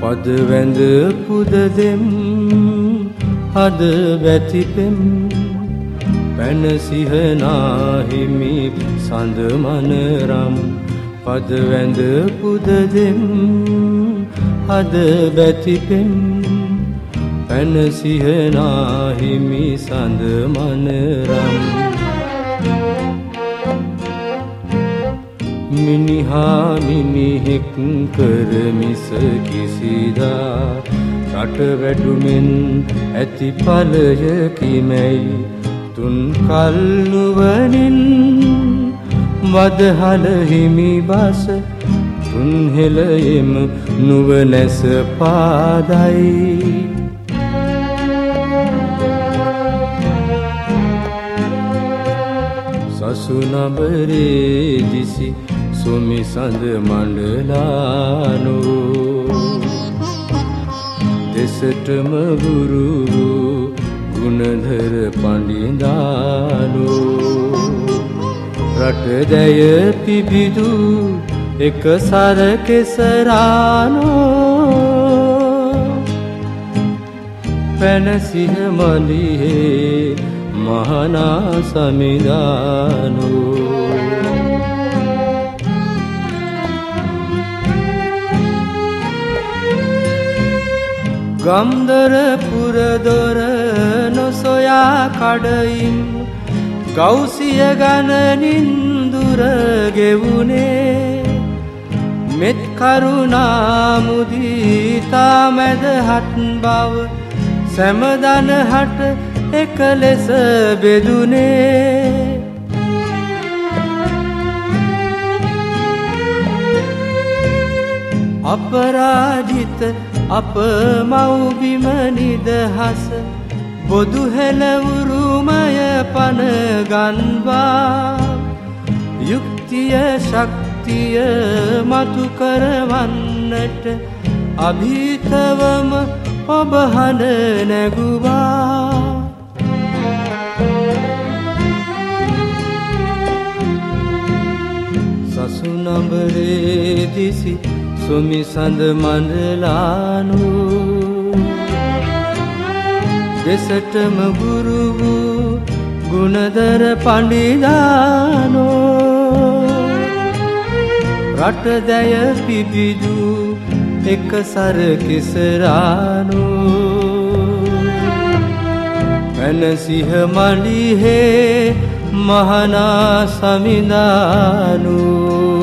පද වැඳ පුද දෙම් අද වැතිපෙම් පැන සිහනා හිමි සඳ මනරම් පද වැඳ පුද දෙම් අද වැතිපෙම් පැන සිහනා හිමි සඳ මනරම් මිනිහා මිනිහෙක් කරමිස කිසිදා රට වැඩුමෙන් ඇති ඵලය කිමැයි තුන් කල් නුවණින් වදහල හිමි බස තුන් හෙළෙම නුවණැස පාදයි සසුනබරේ දිසි සුමි සඳ මණ්ඩලානෝ දෙසටම ගුරු ගුණධර පඬිදානෝ රට දැය පිබිදු එක සර කෙසරානෝ පැන සිහ මලිහේ මහනා සමිදානෝ ගම්දර පුරදොර නොසොයා කඩයින් ගෞසිය ගණනින් දුර ගෙවුනේ මෙත් කරුණා මුදිතා මැදහත් බව සෑමදන හට එක ලෙස බෙදුනේ අපරාජිත අප මව්බිම නිදහස බොදු හෙළවුරුමය පන ගන්වා යුක්තිය ශක්තිය මතු කරවන්නට අභීතවම ඔබ හඬ නැගුවා සසුනඹරේ දිසි සුමි සඳ මණ්ඩලානෝ දෙසටම ගුරු ගුණධර පඬිදානෝ රට දැය පිබිදු එක සර කෙසරානෝ පැන සිහ මලිහේ මහනා සමිදානෝ